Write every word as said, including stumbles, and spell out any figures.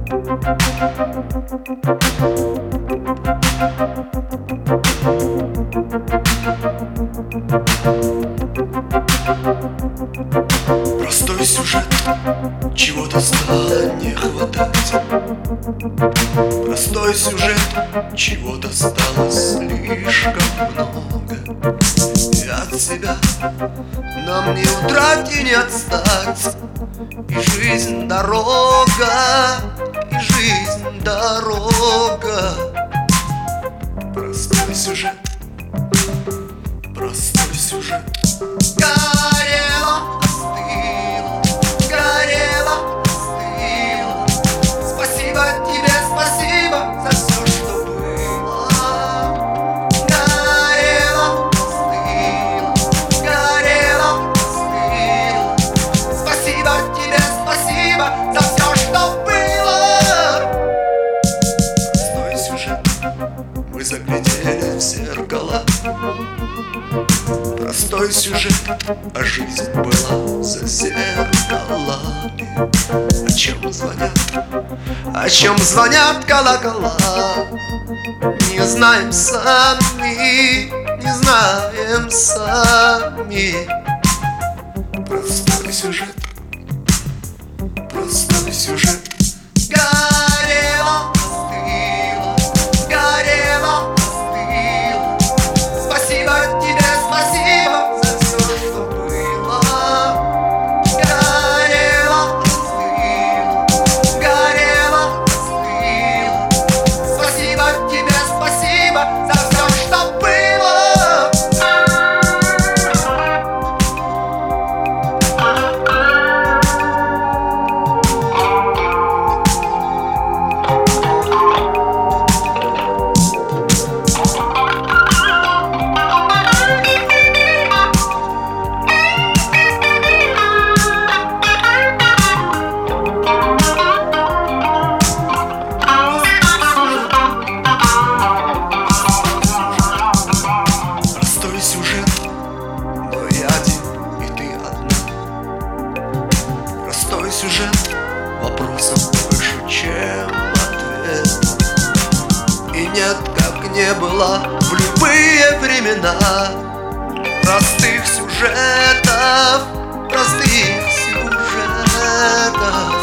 Простой сюжет, чего-то стало не хватать. Простой сюжет, чего-то стало слишком много. И от себя нам не удрать и не отстать. И жизнь дорога, и жизнь дорога. Простой сюжет, простой сюжет. Горело, остыло, горело, остыло. Спасибо тебе, спасибо за все, что было. Горело, остыло, горело, остыло. Спасибо тебе, спасибо за все, что было. Простой сюжет, мы заглядели в зеркала. Простой сюжет, а жизнь была за зеркалами. О чем звонят, о чем звонят колокола? Не знаем сами, не знаем сами. Простой сюжет, простой сюжет. Горело, остыло, горело, остыло. Спасибо тебе, спасибо за все, что было. Горело, остыло, горело, остыло. Спасибо тебе, спасибо за все, что было. Простой сюжет, вопросов больше, чем ответ. И нет, как не было в любые времена, простых сюжетов, простых сюжетов.